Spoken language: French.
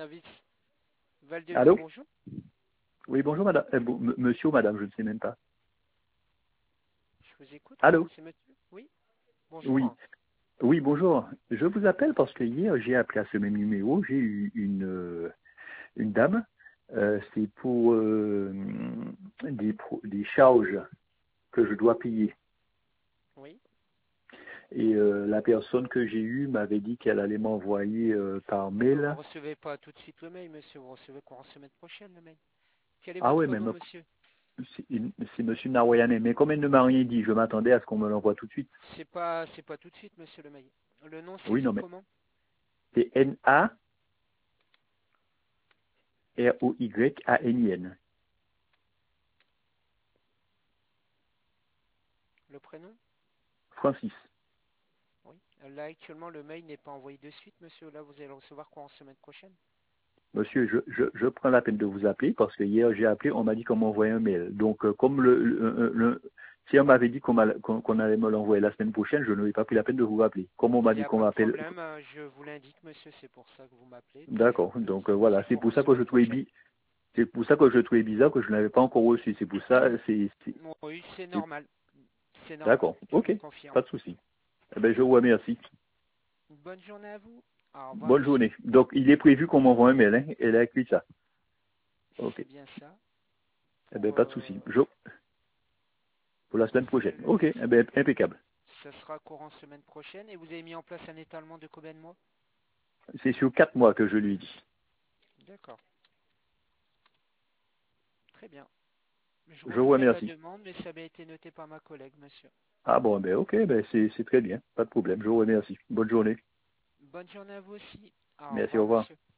service Val-de-Vie, Allô? bonjour. Oui, bonjour madame. Monsieur ou madame, je ne sais même pas. Je vous écoute. Allô? C'est monsieur? Oui. Oui. Bonjour. Oui, bonjour. Je vous appelle parce que hier, j'ai appelé à ce même numéro. J'ai eu une dame. C'est pour des charges que je dois payer. Oui. Et la personne que j'ai eue m'avait dit qu'elle allait m'envoyer par Vous mail. recevez pas tout de suite le mail, monsieur. Vous recevez courant semaine prochaine le mail. Quel est Ah oui, votre mais nom, monsieur? c'est monsieur Naroyane. Mais comme elle ne m'a rien dit, je m'attendais à ce qu'on me l'envoie tout de suite. C'est pas tout de suite, monsieur le mail. Le nom Oui, non, s'écrit mais comment? c'est Naroyane. Le prénom? Francis. Oui. Là, actuellement, le mail n'est pas envoyé de suite, monsieur. Là, vous allez le recevoir courant semaine prochaine. Monsieur, je prends la peine de vous appeler parce que hier j'ai appelé, on m'a dit qu'on m'envoyait un mail. Donc comme si on m'avait dit qu'on allait me l'envoyer la semaine prochaine, je n'aurais pas pris la peine de vous rappeler. Comme on Il m'a n'y dit a qu'on pas de m'appelle, problème. Je vous l'indique, monsieur. C'est pour ça que vous m'appelez. Donc, d'accord. Donc c'est voilà, c'est courant pour ça que semaine je trouvais prochaine. c'est pour ça que je trouvais bizarre que je n'avais pas encore reçu. C'est pour ça, Oui, c'est c'est- normal. C'est normal. d'accord. Je Ok, vous confirme. pas de souci. Eh ben je vous remercie. Bonne journée à vous. Au revoir, Bonne monsieur. journée. Donc il est prévu qu'on m'envoie un mail, hein, et elle a écrit ça. Ok. C'est bien ça. Eh Pour, ben pas de souci. Pour la semaine prochaine. c'est- Ok. Eh ben impeccable. ça sera courant semaine prochaine. Et vous avez mis en place un étalement de combien de mois? C'est sur 4 mois que je lui dis. D'accord. Très bien. Je Je vous refais la remercie. demande, mais ça avait été noté par ma collègue, monsieur. Ah bon, ben ok, ben c'est très bien. Pas de problème. Je vous remercie. Bonne journée. Bonne journée à vous aussi. Au Merci, au revoir, revoir. monsieur.